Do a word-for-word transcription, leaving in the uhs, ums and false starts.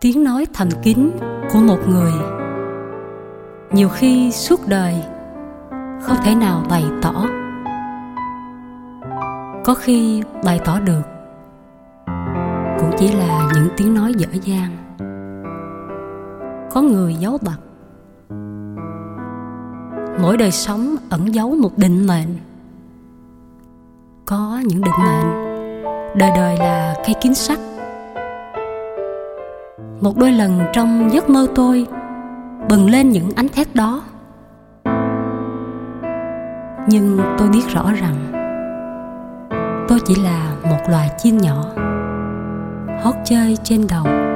Tiếng nói thầm kín của một người nhiều khi suốt đời không thể nào bày tỏ. Có khi bày tỏ được cũng chỉ là những tiếng nói dở dang. Có người giấu bặt. Mỗi đời sống ẩn giấu một định mệnh. Có những định mệnh đời đời là cây kính sắt. Một đôi lần trong giấc mơ tôi bừng lên những ánh thép đó. Nhưng tôi biết rõ rằng tôi chỉ là một loài chim nhỏ hót chơi trên đầu